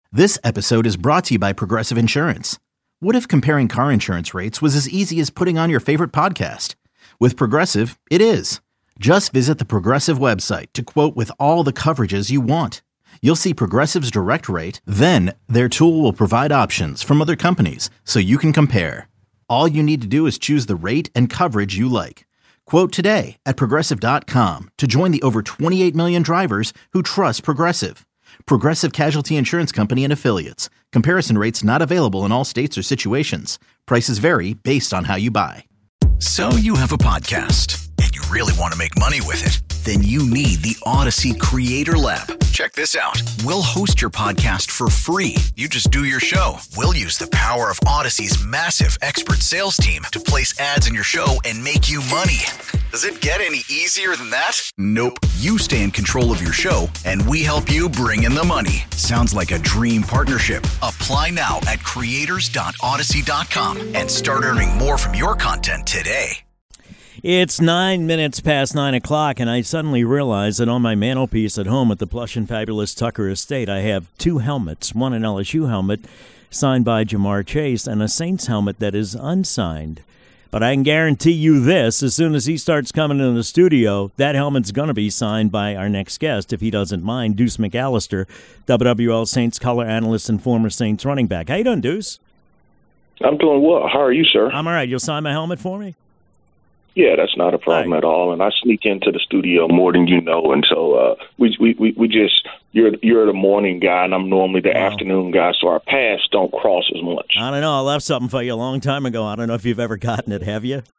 This episode is brought to you by Progressive Insurance. What if comparing car insurance rates was as easy as putting on your favorite podcast? With Progressive, it is. Just visit the Progressive website to quote with all the coverages you want. You'll see Progressive's direct rate, then their tool will provide options from other companies so you can compare. All you need to do is choose the rate and coverage you like. Quote today at Progressive.com to join the over 28 million drivers who trust Progressive. Progressive Casualty Insurance Company and Affiliates. Comparison rates not available in all states or situations. Prices vary based on how you buy. So you have a podcast and you really want to make money with it? Then you need the Odyssey Creator Lab. Check this out. We'll host your podcast for free. You just do your show. We'll use the power of Odyssey's massive expert sales team to place ads in your show and make you money. Does it get any easier than that? Nope. You stay in control of your show, and we help you bring in the money. Sounds like a dream partnership. Apply now at creators.odyssey.com and start earning more from your content today. It's 9 minutes past 9 o'clock, and I suddenly realize that on my mantelpiece at home at the plush and fabulous Tucker Estate, I have two helmets, one an LSU helmet signed by Ja'Marr Chase and a Saints helmet that is unsigned. But I can guarantee you this, as soon as he starts coming in the studio, that helmet's going to be signed by our next guest, if he doesn't mind, Deuce McAllister, WWL Saints color analyst and former Saints running back. How you doing, Deuce? I'm doing well. How are you, sir? I'm all right. You'll sign my helmet for me? Yeah, that's not a problem at all. And I sneak into the studio more than you know, and so we just you're the morning guy, and I'm normally the afternoon guy, so our paths don't cross as much. I don't know. I left something for you a long time ago. I don't know if you've ever gotten it. Have you?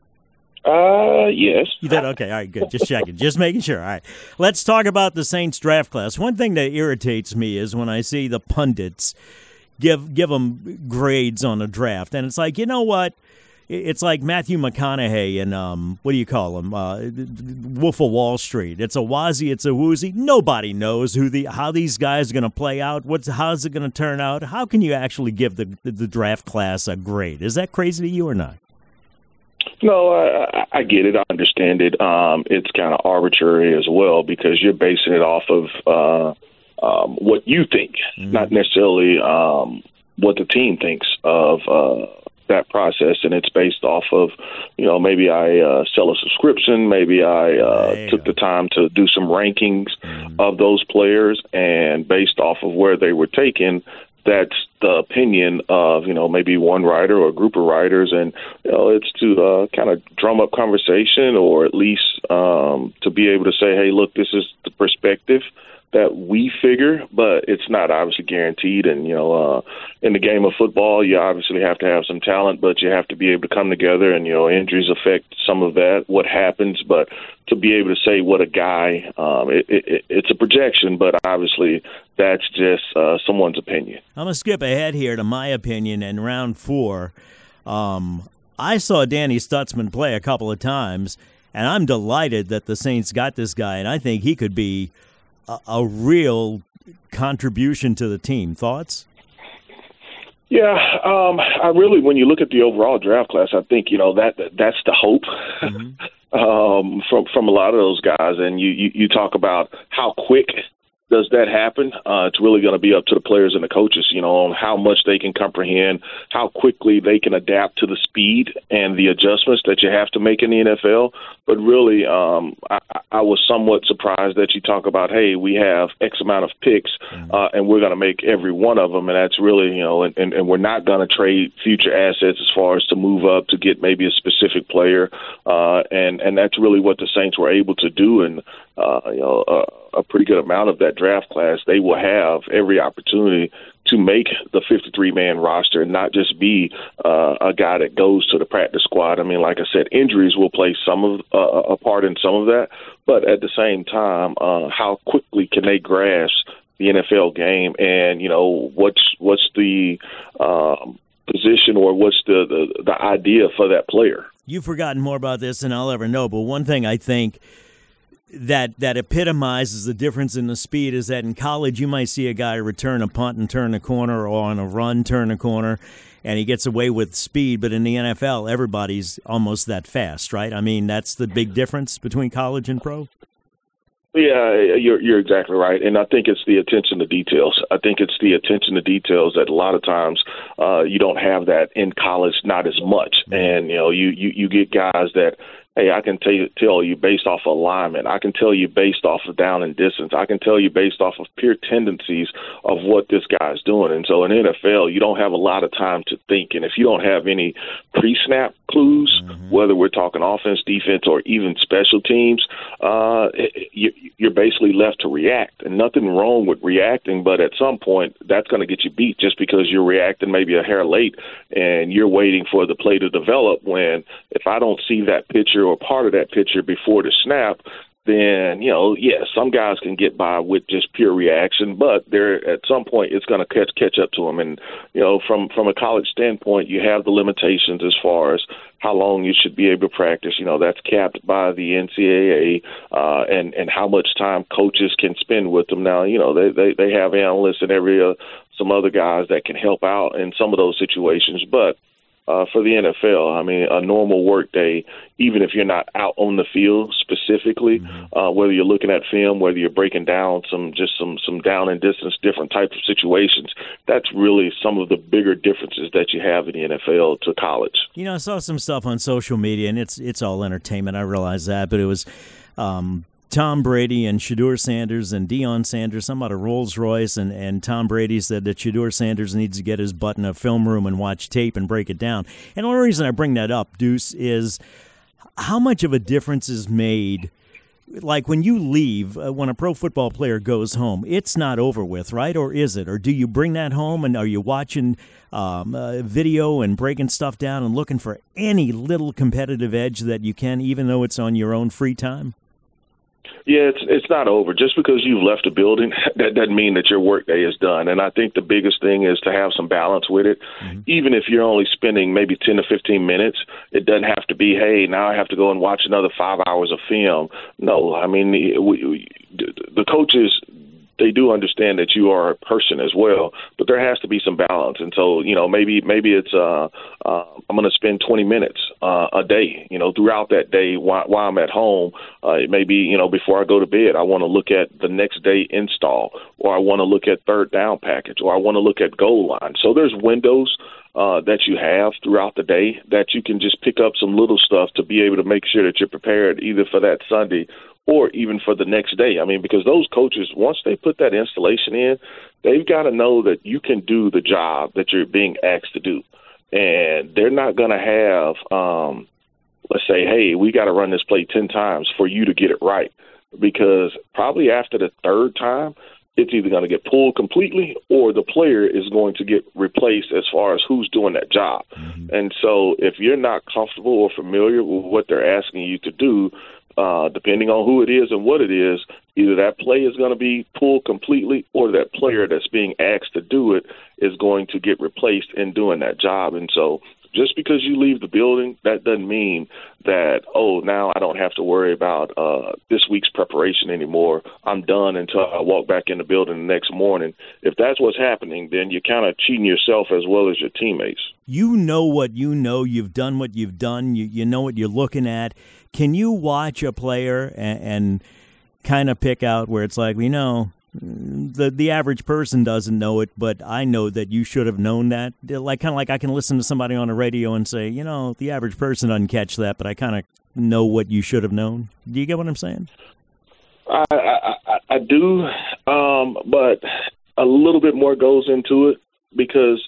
Yes. You did? Okay. All right, good. Just checking. Just making sure. All right. Let's talk about the Saints draft class. One thing that irritates me is when I see the pundits give them grades on a draft, and it's like, you know what? It's like Matthew McConaughey and what do you call him? Wolf of Wall Street. It's a wazi, it's a woozy. Nobody knows how these guys are going to play out. How's it going to turn out? How can you actually give the draft class a grade? Is that crazy to you or not? No, I get it. I understand it. It's kind of arbitrary as well because you're basing it off of what you think, not necessarily what the team thinks of that process, and it's based off of, maybe I sell a subscription, maybe I took the time to do some rankings of those players, and based off of where they were taken, that's the opinion of, maybe one writer or a group of writers, and, it's to kind of drum up conversation or at least to be able to say, hey, look, this is the perspective that we figure, but it's not obviously guaranteed. And, in the game of football, you obviously have to have some talent, but you have to be able to come together, and, injuries affect some of that, what happens. But to be able to say what a guy, it's a projection, but obviously that's just someone's opinion. I'm going to skip ahead here to my opinion in round 4. I saw Danny Stutzman play a couple of times, and I'm delighted that the Saints got this guy, and I think he could be a real contribution to the team. Thoughts? Yeah, I really, when you look at the overall draft class, I think that's the hope from a lot of those guys. And you talk about how quick does that happen? It's really going to be up to the players and the coaches, on how much they can comprehend, how quickly they can adapt to the speed and the adjustments that you have to make in the NFL. But really, I was somewhat surprised that you talk about, hey, we have X amount of picks, and we're going to make every one of them. And that's really, and we're not going to trade future assets as far as to move up to get maybe a specific player. And that's really what the Saints were able to do. And, a pretty good amount of that draft class, they will have every opportunity to make the 53-man roster and not just be a guy that goes to the practice squad. I mean, like I said, injuries will play some of a part in some of that, but at the same time, how quickly can they grasp the NFL game, and what's the position or what's the idea for that player? You've forgotten more about this than I'll ever know, but one thing I think that epitomizes the difference in the speed is that in college you might see a guy return a punt and turn a corner, or on a run turn a corner, and he gets away with speed. But in the NFL, everybody's almost that fast, right? I mean, that's the big difference between college and pro. Yeah, you're exactly right, and I think it's the attention to details. I think it's the attention to details that a lot of times you don't have that in college, not as much. And you get guys that, hey, I can tell you based off of alignment. I can tell you based off of down and distance. I can tell you based off of pure tendencies of what this guy's doing. And so in NFL, you don't have a lot of time to think. And if you don't have any pre-snap clues, whether we're talking offense, defense, or even special teams, you're basically left to react. And nothing wrong with reacting, but at some point, that's going to get you beat just because you're reacting maybe a hair late and you're waiting for the play to develop. When if I don't see that picture or part of that picture before the snap, then, some guys can get by with just pure reaction, but there at some point it's going to catch up to them. And, from a college standpoint, you have the limitations as far as how long you should be able to practice. That's capped by the NCAA and how much time coaches can spend with them. Now, they have analysts and some other guys that can help out in some of those situations, but for the NFL, I mean, a normal work day, even if you're not out on the field specifically, whether you're looking at film, whether you're breaking down some down and distance, different types of situations, that's really some of the bigger differences that you have in the NFL to college. I saw some stuff on social media, and it's all entertainment. I realize that, but it was Tom Brady and Shedeur Sanders and Deion Sanders, some out of Rolls-Royce, and Tom Brady said that Shedeur Sanders needs to get his butt in a film room and watch tape and break it down. And the only reason I bring that up, Deuce, is how much of a difference is made. Like when you leave, when a pro football player goes home, it's not over with, right? Or is it? Or do you bring that home and are you watching video and breaking stuff down and looking for any little competitive edge that you can, even though it's on your own free time? Yeah, it's not over. Just because you've left a building, that doesn't mean that your workday is done. And I think the biggest thing is to have some balance with it. Even if you're only spending maybe 10 to 15 minutes, it doesn't have to be, hey, now I have to go and watch another 5 hours of film. No, I mean, the coaches, they do understand that you are a person as well, but there has to be some balance. And so, maybe it's I'm going to spend 20 minutes a day, throughout that day while I'm at home. It may be, before I go to bed, I want to look at the next day install, or I want to look at third down package, or I want to look at goal line. So there's windows that you have throughout the day that you can just pick up some little stuff to be able to make sure that you're prepared either for that Sunday or even for the next day. I mean, because those coaches, once they put that installation in, they've got to know that you can do the job that you're being asked to do. And they're not going to have, let's say, hey, we got to run this play 10 times for you to get it right. Because probably after the third time, it's either going to get pulled completely or the player is going to get replaced as far as who's doing that job. And so if you're not comfortable or familiar with what they're asking you to do, depending on who it is and what it is, either that play is going to be pulled completely or that player that's being asked to do it is going to get replaced in doing that job. And so just because you leave the building, that doesn't mean that, now I don't have to worry about this week's preparation anymore. I'm done until I walk back in the building the next morning. If that's what's happening, then you're kind of cheating yourself as well as your teammates. You know what you know. You've done what you've done. You know what you're looking at. Can you watch a player and kind of pick out where it's like, the average person doesn't know it, but I know that you should have known that? Like kind of like I can listen to somebody on the radio and say, the average person doesn't catch that, but I kind of know what you should have known. Do you get what I'm saying? I do, but a little bit more goes into it because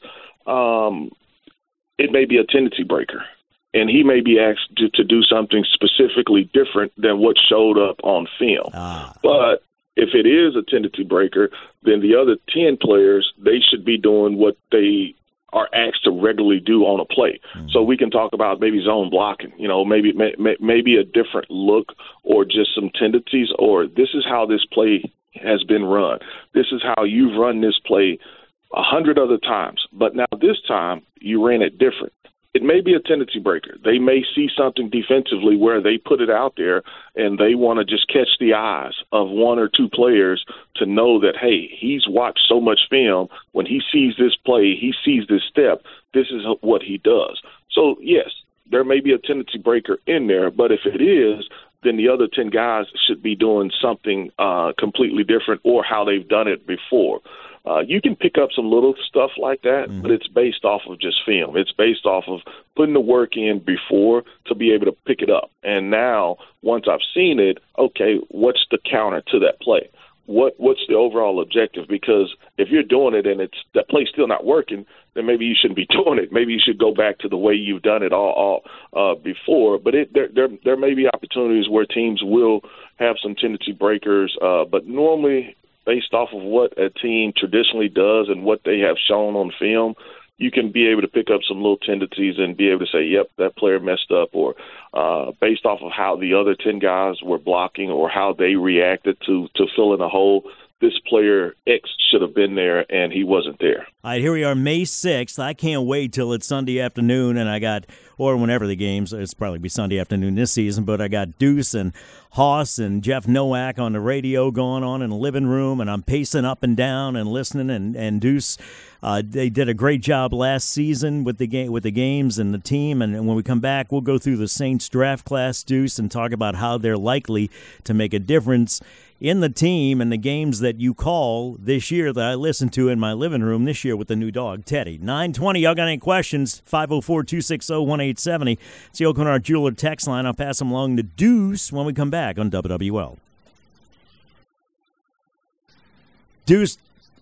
it may be a tendency breaker. And he may be asked to do something specifically different than what showed up on film. But if it is a tendency breaker, then the other 10 players, they should be doing what they are asked to regularly do on a play. So we can talk about maybe zone blocking, maybe a different look or just some tendencies, or this is how this play has been run. This is how you've run this play 100 other times. But now this time you ran it different. It may be a tendency breaker. They may see something defensively where they put it out there and they want to just catch the eyes of one or two players to know that, hey, he's watched so much film. When he sees this play, he sees this step, this is what he does. So, yes, there may be a tendency breaker in there, but if it is, then the other 10 guys should be doing something completely different or how they've done it before. You can pick up some little stuff like that, but it's based off of just film. It's based off of putting the work in before to be able to pick it up. And now, once I've seen it, okay, what's the counter to that play? What's the overall objective? Because if you're doing it and that play's still not working, then maybe you shouldn't be doing it. Maybe you should go back to the way you've done it all before. But there may be opportunities where teams will have some tendency breakers, but normally based off of what a team traditionally does and what they have shown on film, you can be able to pick up some little tendencies and be able to say, yep, that player messed up, or based off of how the other 10 guys were blocking or how they reacted to filling a hole, this player X should have been there and he wasn't there. All right, here we are, May 6th. I can't wait till it's Sunday afternoon, and or whenever the games, it's probably be Sunday afternoon this season, but I got Deuce and Hoss and Jeff Nowak on the radio going on in the living room, and I'm pacing up and down and listening, and Deuce, they did a great job last season with the games and the team, and when we come back, we'll go through the Saints draft class, Deuce, and talk about how they're likely to make a difference in the team and the games that you call this year that I listen to in my living room this year with the new dog, Teddy. 9:20, y'all got any questions? 504-260-1870. It's the Aucoin Hart Jeweler text line. I'll pass them along to Deuce when we come back on WWL. Deuce,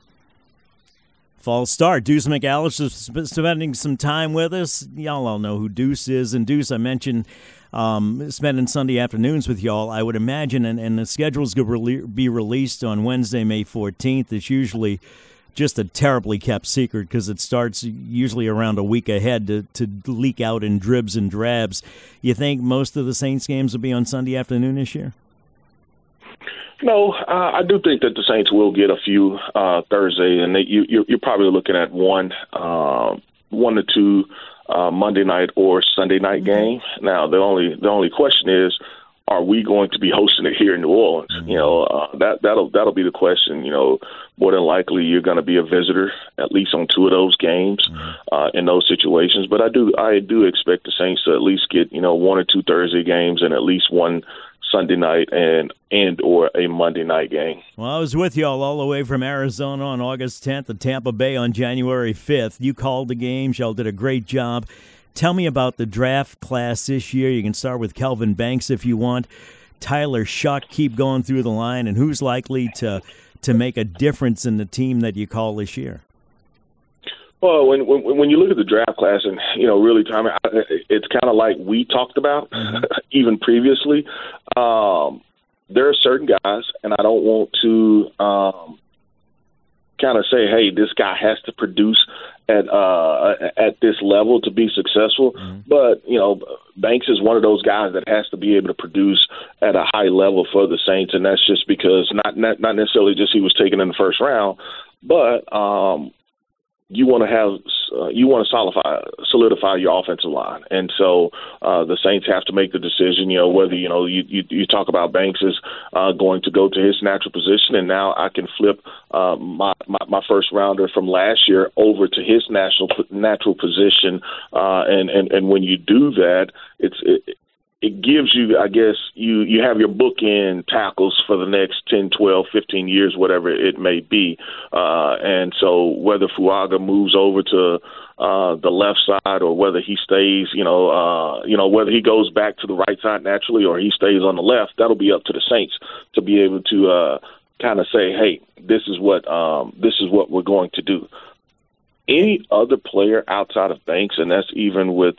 false start. Deuce McAllister is spending some time with us. Y'all all know who Deuce is. And Deuce, I mentioned spending Sunday afternoons with y'all. I would imagine, and the schedule's going to be released on Wednesday, May 14th. It's usually just a terribly kept secret because it starts usually around a week ahead to leak out in dribs and drabs. You think most of the Saints games will be on Sunday afternoon this year? No, I do think that the Saints will get a few Thursday, and you're probably looking at one to two Monday night or Sunday night game. Now, the only question is, are we going to be hosting it here in New Orleans? You know, that'll be the question. You know, more than likely you're going to be a visitor at least on two of those games in those situations. But I do expect the Saints to at least get, you know, one or two Thursday games and at least one Sunday night and or a Monday night game. Well, I was with y'all all the way from Arizona on August 10th and Tampa Bay on January 5th. You called the games. Y'all did a great job. Tell me about the draft class this year. You can start with Kelvin Banks if you want. Tyler Shuck, keep going through the line, and who's likely to make a difference in the team that you call this year? Well, when you look at the draft class, and you know, really, Tommy, it's kind of like we talked about even previously. There are certain guys, and I don't want to kind of say, "Hey, this guy has to produce at this level to be successful." But you know, Banks is one of those guys that has to be able to produce at a high level for the Saints, and that's just because not necessarily just he was taken in the first round, but you want to solidify your offensive line, and so the Saints have to make the decision. You know, whether you talk about Banks is going to go to his natural position, and now I can flip my first rounder from last year over to his natural position, and when you do that, it gives you, I guess, you have your bookend tackles for the next 10, 12, 15 years, whatever it may be. And so whether Fuaga moves over to the left side or whether he stays, whether he goes back to the right side naturally or he stays on the left, that'll be up to the Saints to be able to kind of say, hey, this is what we're going to do. Any other player outside of Banks, and that's even with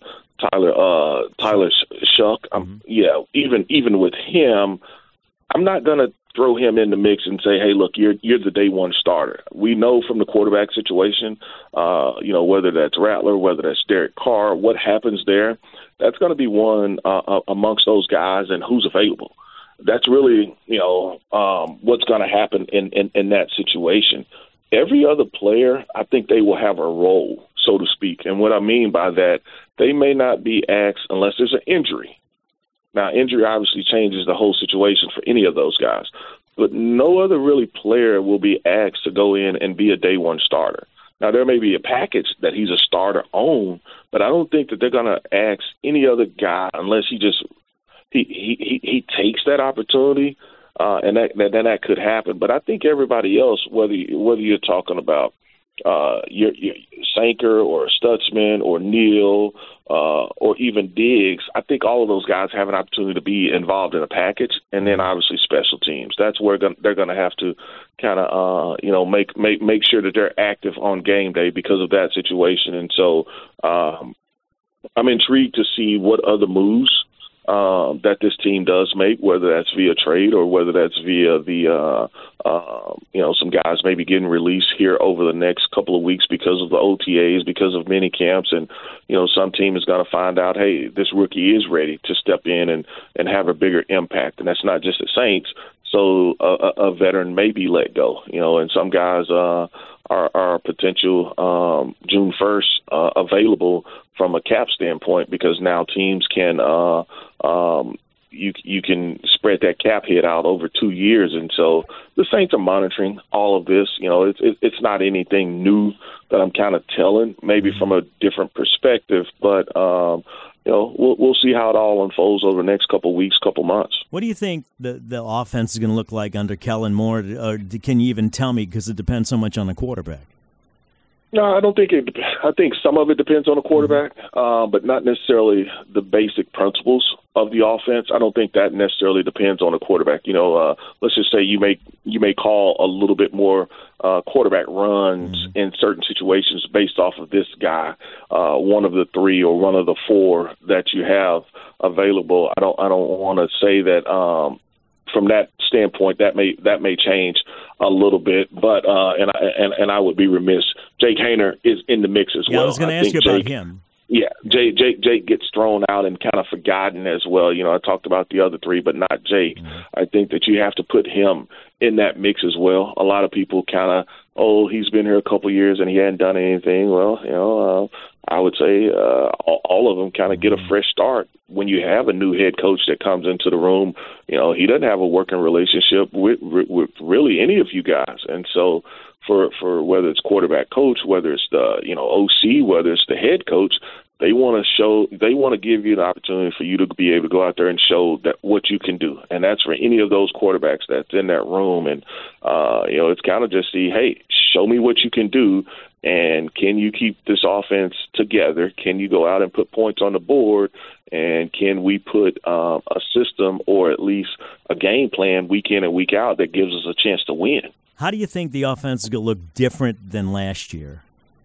Tyler Shuck, even with him, I'm not going to throw him in the mix and say, hey, look, you're the day one starter. We know from the quarterback situation, whether that's Rattler, whether that's Derek Carr, what happens there, that's going to be one amongst those guys and who's available. That's really, what's going to happen in that situation. Every other player, I think they will have a role, so to speak. And what I mean by that, they may not be asked unless there's an injury. Now, injury obviously changes the whole situation for any of those guys. But no other really player will be asked to go in and be a day one starter. Now, there may be a package that he's a starter on, but I don't think that they're going to ask any other guy unless he just he takes that opportunity, and that could happen. But I think everybody else, whether you're talking about your Sanker or Stutzman or Neal or even Diggs, I think all of those guys have an opportunity to be involved in a package, and then obviously special teams. That's where they're going to have to kind of make sure that they're active on game day because of that situation. And so I'm intrigued to see what other moves that this team does make, whether that's via trade or whether that's via the some guys maybe getting released here over the next couple of weeks because of the OTAs, because of mini camps, and some team is going to find out, hey, this rookie is ready to step in and have a bigger impact, and that's not just the Saints. So a veteran may be let go, and some guys are potential June 1st available from a cap standpoint, because now teams can you can spread that cap hit out over 2 years. And so the Saints are monitoring all of this. It's not anything new that I'm kind of telling, maybe from a different perspective, but we'll see how it all unfolds over the next couple of weeks, couple months. What do you think the offense is going to look like under Kellen Moore? Or can you even tell me, because it depends so much on the quarterback? No, I don't think it. I think some of it depends on the quarterback, but not necessarily the basic principles of the offense. I don't think that necessarily depends on the quarterback. Let's just say you may call a little bit more quarterback runs in certain situations based off of this guy, one of the three or one of the four that you have available. I don't want to say that from that standpoint that may change a little bit, but and I would be remiss. Jake Haener is in the mix as well. I was going to ask you about him. Yeah, Jake gets thrown out and kind of forgotten as well. I talked about the other three, but not Jake. I think that you have to put him in that mix as well. A lot of people kind of, he's been here a couple of years and he hadn't done anything. Well, I would say all of them kind of get a fresh start when you have a new head coach that comes into the room. He doesn't have a working relationship with really any of you guys, and so for whether it's quarterback coach, whether it's the OC, whether it's the head coach, they want to give you the opportunity for you to be able to go out there and show that what you can do, and that's for any of those quarterbacks that's in that room. And it's kind of just see, hey, show me what you can do. And can you keep this offense together? Can you go out and put points on the board? And can we put a system or at least a game plan week in and week out that gives us a chance to win? How do you think the offense is going to look different than last year?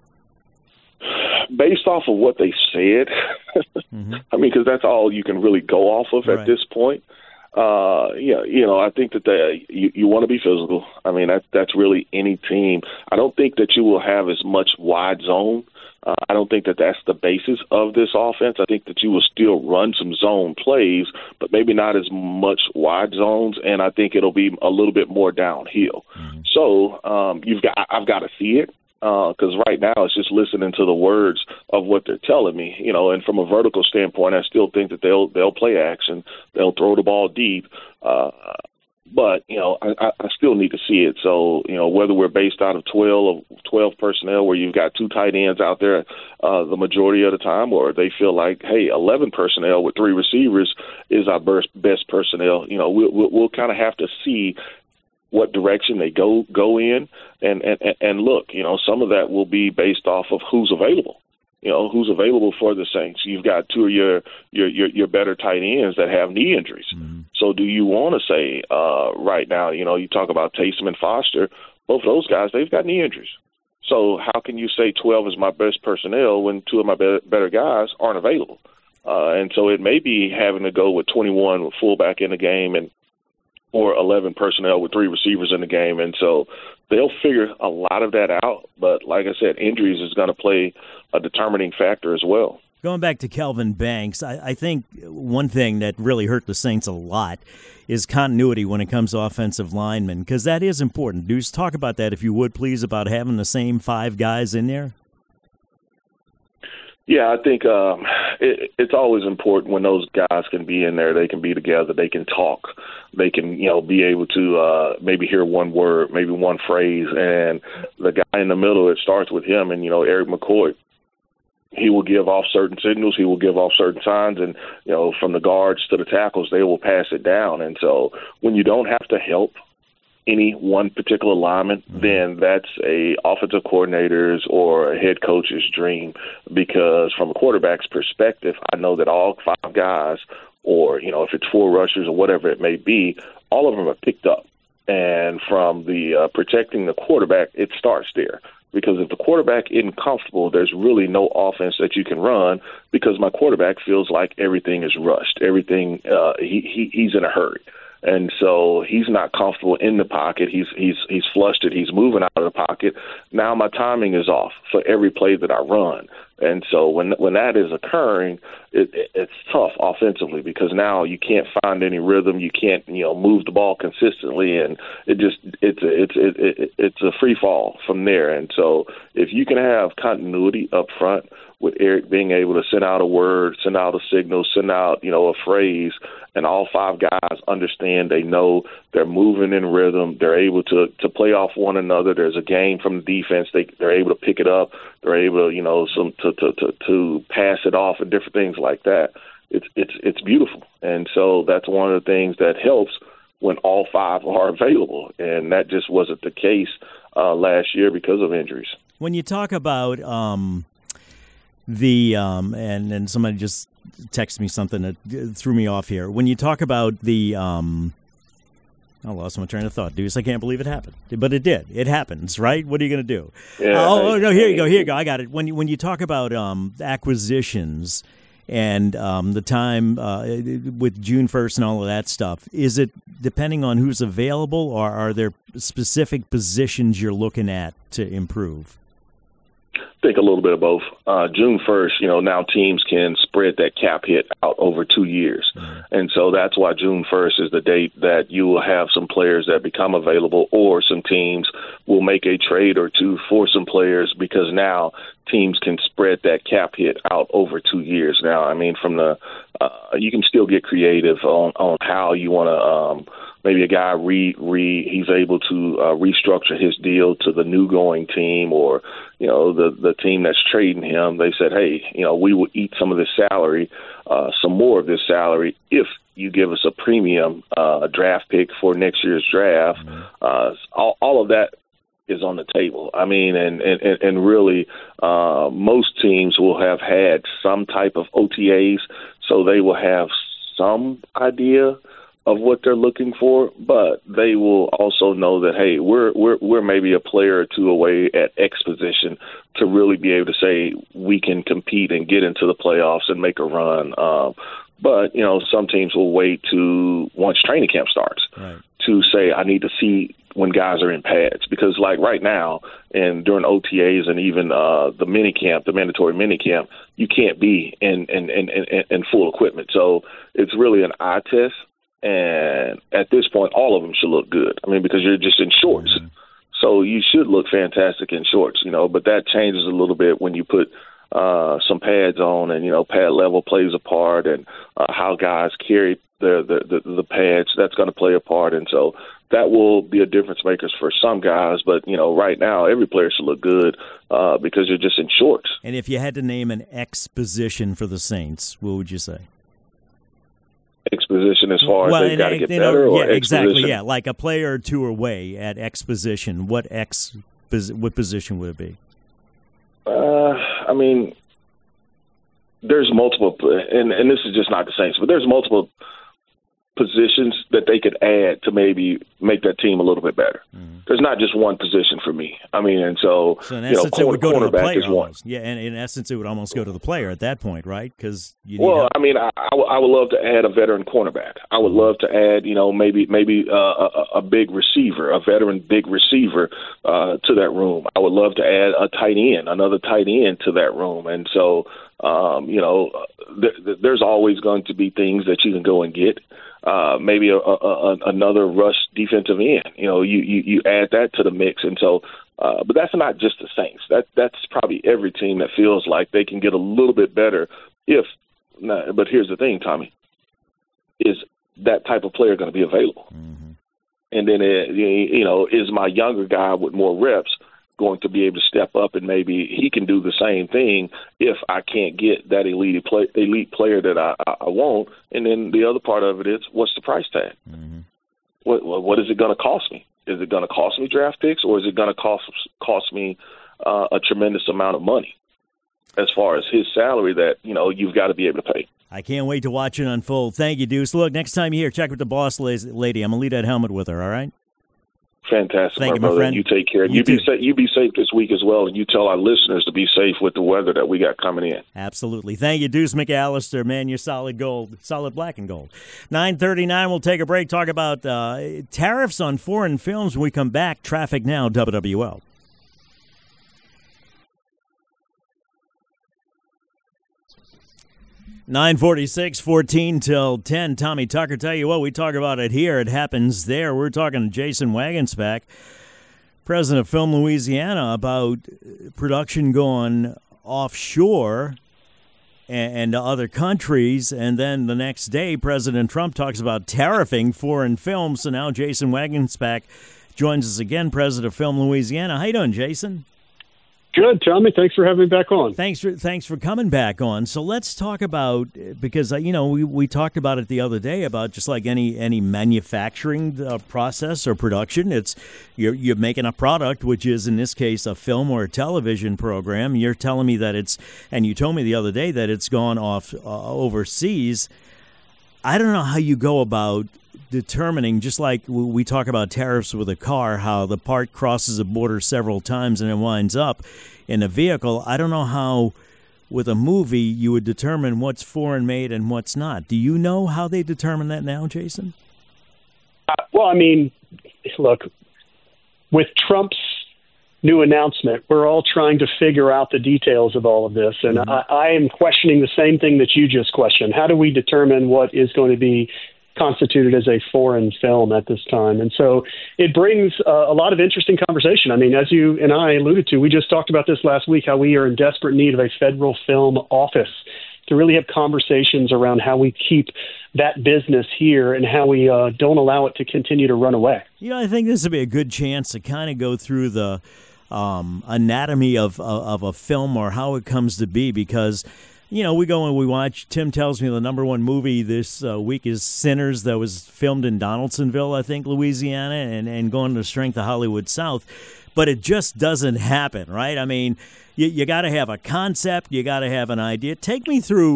Based off of what they said, I mean, because that's all you can really go off of at this point. I think that you want to be physical. I mean, that's really any team. I don't think that you will have as much wide zone. I don't think that that's the basis of this offense. I think that you will still run some zone plays, but maybe not as much wide zones, and I think it'll be a little bit more downhill. So I've got to see it. Because right now it's just listening to the words of what they're telling me, and from a vertical standpoint, I still think that they'll play action, they'll throw the ball deep, but I still need to see it. So whether we're based out of 12 personnel, where you've got two tight ends out there the majority of the time, or they feel like, hey, 11 personnel with three receivers is our best personnel. We'll kind of have to see what direction they go in, and look, some of that will be based off of who's available. Who's available for the Saints. You've got two of your better tight ends that have knee injuries. So do you want to say right now, you talk about Taysom and Foster, both of those guys, they've got knee injuries. So how can you say 12 is my best personnel when two of my better guys aren't available? And so it may be having to go with 21 with fullback in the game or 11 personnel with three receivers in the game. And so they'll figure a lot of that out. But like I said, injuries is going to play a determining factor as well. Going back to Kelvin Banks, I think one thing that really hurt the Saints a lot is continuity when it comes to offensive linemen, because that is important. Deuce, talk about that, if you would, please, about having the same five guys in there. Yeah, I think it's always important when those guys can be in there. They can be together. They can talk. They can, be able to maybe hear one word, maybe one phrase. And the guy in the middle, it starts with him and, Eric McCoy. he will give off certain signals. He will give off certain signs, and from the guards to the tackles, they will pass it down. And so, when you don't have to help any one particular lineman, then that's a offensive coordinator's or a head coach's dream. Because from a quarterback's perspective, I know that all 5 guys, or if it's 4 rushers or whatever it may be, all of them are picked up. And from the protecting the quarterback, it starts there. Because if the quarterback isn't comfortable, there's really no offense that you can run, because my quarterback feels like everything is rushed. Everything, he's in a hurry. And so he's not comfortable in the pocket. He's flustered. He's moving out of the pocket. Now my timing is off for every play that I run. And so when that is occurring, it's tough offensively, because now you can't find any rhythm. You can't move the ball consistently, and it's a free fall from there. And so if you can have continuity up front, with Eric being able to send out a word, send out a signal, send out a phrase, and all 5 guys understand, they know they're moving in rhythm, they're able to play off one another. There's a game from the defense. They're able to pick it up. They're able to pass it off and different things like that. It's beautiful. And so that's one of the things that helps when all 5 are available, and that just wasn't the case last year because of injuries. When you talk about and somebody just texted me something that threw me off here. When you talk about the I lost my train of thought, Deuce. I can't believe it happened, but it did. It happens, right? What are you going to do? Yeah, no, here you go. I got it. When you talk about acquisitions and the time with June 1st and all of that stuff, is it depending on who's available, or are there specific positions you're looking at to improve? I think a little bit of both. June 1st, now teams can spread that cap hit out over 2 years. Mm-hmm. And so that's why June 1st is the date that you will have some players that become available, or some teams will make a trade or two for some players, because now teams can spread that cap hit out over 2 years. Now, I mean, from the you can still get creative on how you want to maybe a guy he's able to restructure his deal to the new going team, or the team that's trading him. They said, hey, we will eat some of this salary, some more of this salary, if you give us a premium draft pick for next year's draft. All of that is on the table. I mean, and really, most teams will have had some type of OTAs, so they will have some idea of what they're looking for, but they will also know that, hey, we're maybe a player or two away at X position to really be able to say we can compete and get into the playoffs and make a run. But some teams will wait to once training camp starts, right, to say, I need to see when guys are in pads, because like right now and during OTAs and even the minicamp, the mandatory minicamp, you can't be in full equipment. So it's really an eye test. And at this point, all of them should look good. I mean, because you're just in shorts. Mm-hmm. So you should look fantastic in shorts, but that changes a little bit when you put some pads on, and, pad level plays a part, and how guys carry the pads, that's going to play a part. And so that will be a difference maker for some guys. But, right now, every player should look good because you're just in shorts. And if you had to name an X position for the Saints, what would you say? Exposition as far as they've got to get better, or exactly, yeah, like a player or two away at X position. What position would it be? I mean, there's multiple, and this is just not the Saints, but there's multiple positions that they could add to maybe make that team a little bit better. Mm-hmm. There's not just one position for me. I mean, and so in essence, it would go to the player is one. Yeah, and in essence, it would almost go to the player at that point, right? Because I mean, I would love to add a veteran cornerback. I would love to add, maybe a big receiver, a veteran big receiver to that room. I would love to add a tight end, another tight end to that room, and so there's always going to be things that you can go and get. Maybe another rush defensive end. You add that to the mix, and so. But that's not just the Saints. That's probably every team that feels like they can get a little bit better. But here's the thing, Tommy: is that type of player going to be available? Mm-hmm. And then is my younger guy with more reps going to be able to step up, and maybe he can do the same thing if I can't get that elite player that I want. And then the other part of it is, what's the price tag? Mm-hmm. What is it going to cost me? Is it going to cost me draft picks, or is it going to cost me a tremendous amount of money as far as his salary that, you've got to be able to pay? I can't wait to watch it unfold. Thank you, Deuce. Look, next time you're here, check with the boss lady. I'm going to leave that helmet with her, all right? Fantastic, Thank you, brother. my friend. You take care. You be safe this week as well, and you tell our listeners to be safe with the weather that we got coming in. Absolutely. Thank you, Deuce McAllister. Man, you're solid gold, solid black and gold. 9:39, we'll take a break, talk about tariffs on foreign films. When we come back, Traffic Now, WWL. 9:46, 14 till 10. Tommy Tucker, tell you what, we talk about it here. It happens there. We're talking to Jason Wagensback, president of Film Louisiana, about production going offshore and to other countries. And then the next day, President Trump talks about tariffing foreign films. So now Jason Wagensback joins us again, president of Film Louisiana. How you doing, Jason? Good, Tommy. Thanks for having me back on. Thanks for coming back on. So let's talk about, because we talked about it the other day about just like any manufacturing process or production. It's you're making a product, which is in this case a film or a television program. You're telling me that and you told me the other day that it's gone off overseas. I don't know how you go about determining, just like we talk about tariffs with a car, how the part crosses a border several times and it winds up in a vehicle. I don't know how with a movie you would determine what's foreign made and what's not. Do you know how they determine that now, Jason? Well, I mean, look, with Trump's new announcement, we're all trying to figure out the details of all of this. And I am questioning the same thing that you just questioned. How do we determine what is going to be constituted as a foreign film at this time? And so it brings a lot of interesting conversation. I mean, as you and I alluded to, we just talked about this last week, how we are in desperate need of a federal film office to really have conversations around how we keep that business here and how we don't allow it to continue to run away. I think this would be a good chance to kind of go through the anatomy of a film or how it comes to be, because we go and we watch. Tim tells me the number one movie this week is Sinners, that was filmed in Donaldsonville, I think, Louisiana, and going to the strength of Hollywood South. But it just doesn't happen, right? I mean, you got to have a concept. You got to have an idea. Take me through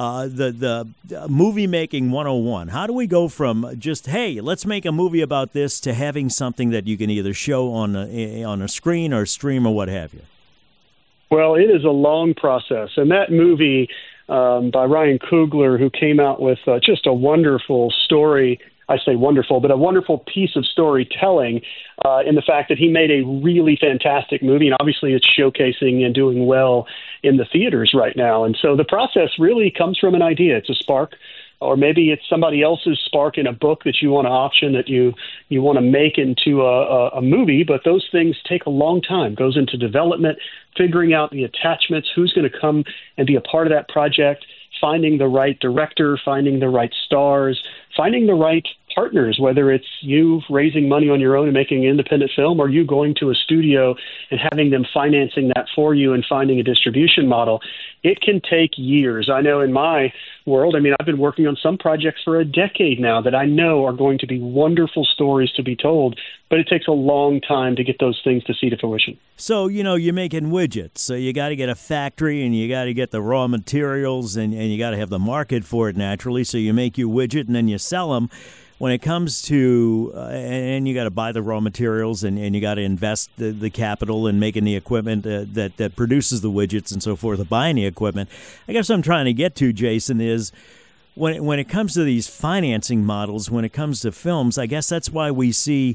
the movie making 101. How do we go from just, hey, let's make a movie about this, to having something that you can either show on a screen or stream or what have you? Well, it is a long process. And that movie by Ryan Coogler, who came out with just a wonderful story, I say wonderful, but a wonderful piece of storytelling in the fact that he made a really fantastic movie. And obviously it's showcasing and doing well in the theaters right now. And so the process really comes from an idea. It's a spark, or maybe it's somebody else's spark in a book that you want to option, that you want to make into a movie. But those things take a long time. Goes into development, figuring out the attachments, who's going to come and be a part of that project, finding the right director, finding the right stars, finding the right partners, whether it's you raising money on your own and making an independent film, or you going to a studio and having them financing that for you and finding a distribution model. It can take years. I know in my world, I mean, I've been working on some projects for a decade now that I know are going to be wonderful stories to be told, but it takes a long time to get those things to see to fruition. So, you're making widgets, so you got to get a factory and you got to get the raw materials and you got to have the market for it naturally. So you make your widget and then you sell them. When it comes to, and you got to buy the raw materials and you got to invest the capital in making the equipment that produces the widgets and so forth, buying the equipment. I guess what I'm trying to get to, Jason, is when it comes to these financing models, when it comes to films, I guess that's why we see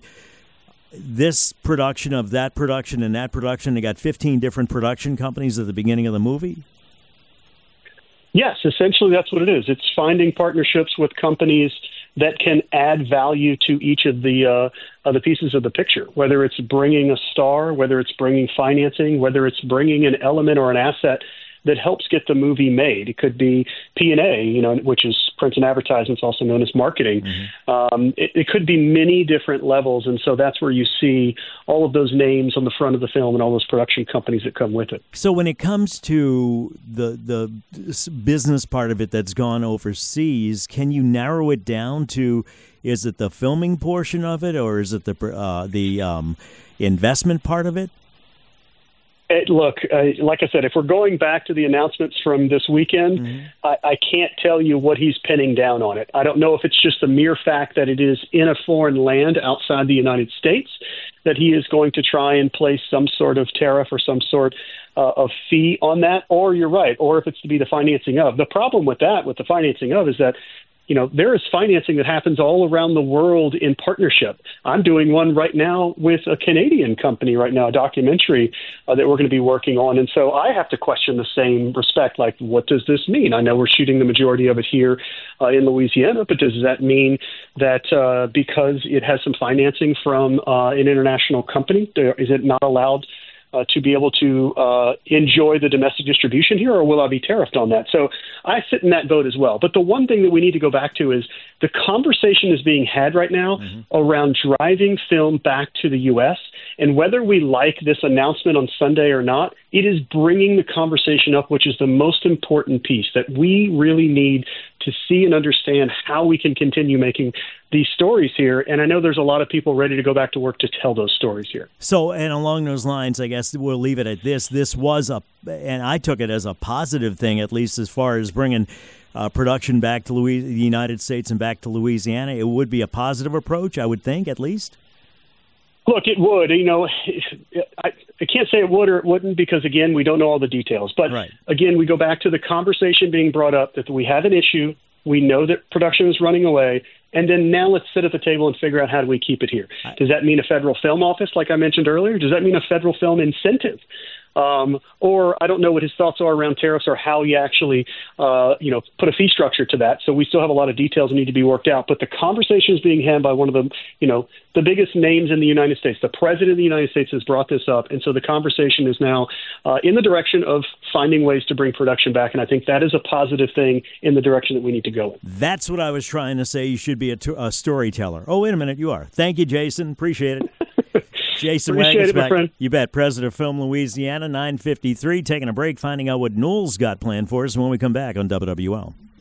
this production of that production and that production. They got 15 different production companies at the beginning of the movie. Yes, essentially that's what it is. It's finding partnerships with companies that can add value to each of the pieces of the picture, whether it's bringing a star, whether it's bringing financing, whether it's bringing an element or an asset that helps get the movie made. It could be P&A, which is print and advertisements, also known as marketing. It could be many different levels, and so that's where you see all of those names on the front of the film and all those production companies that come with it. So when it comes to the business part of it that's gone overseas, can you narrow it down to, is it the filming portion of it, or is it the investment part of it? Look, like I said, if we're going back to the announcements from this weekend, I can't tell you what he's pinning down on it. I don't know if it's just the mere fact that it is in a foreign land outside the United States that he is going to try and place some sort of tariff or some sort of fee on that, or you're right, or if it's to be the financing of. The problem with that, with the financing of, is that there is financing that happens all around the world in partnership. I'm doing one right now with a Canadian company right now, a documentary that we're going to be working on. And so I have to question the same respect, like, what does this mean? I know we're shooting the majority of it here in Louisiana, but does that mean that because it has some financing from an international company, is it not allowed to be able to enjoy the domestic distribution here, or will I be tariffed on that? So I sit in that boat as well. But the one thing that we need to go back to is the conversation is being had right now around driving film back to the U.S., and whether we like this announcement on Sunday or not, it is bringing the conversation up, which is the most important piece, that we really need to see and understand how we can continue making these stories here. And I know there's a lot of people ready to go back to work to tell those stories here. So, and along those lines, I guess we'll leave it at this. This was and I took it as a positive thing, at least as far as bringing production back to the United States and back to Louisiana. It would be a positive approach, I would think, at least. Look, it would. I can't say it would or it wouldn't because, again, we don't know all the details. But, Again, we go back to the conversation being brought up that we have an issue. We know that production is running away. And then now let's sit at the table and figure out how do we keep it here. Does that mean a federal film office, like I mentioned earlier? Does that mean a federal film incentive? Or I don't know what his thoughts are around tariffs or how he actually, put a fee structure to that. So we still have a lot of details that need to be worked out. But the conversation is being had by one of the biggest names in the United States. The president of the United States has brought this up. And so the conversation is now in the direction of finding ways to bring production back. And I think that is a positive thing in the direction that we need to go in. That's what I was trying to say. You should be a storyteller. Oh, wait a minute. You are. Thank you, Jason. Appreciate it. Jason Wagensbeck, you bet, president of Film Louisiana, 9:53, taking a break, finding out what Newell's got planned for us when we come back on WWL.